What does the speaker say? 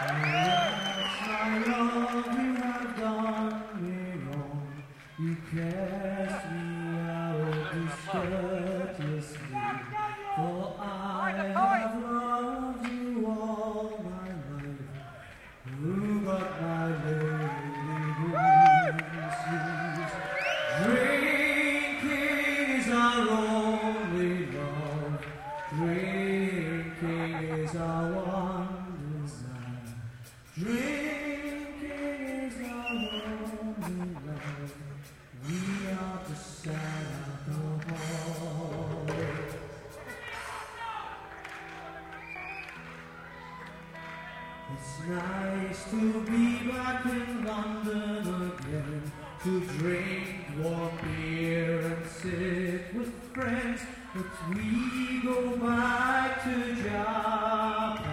Yes, my love, you have done me wrong. You cast me out discourteously, for I have loved you all my life. Who but my lady brings drinking is our only love. Drinking is our one desire. Drinking is our only love. We are the sad alcohol. It's nice to be back in London again, to drink warm beer and sit with friends, but we go back to Japan.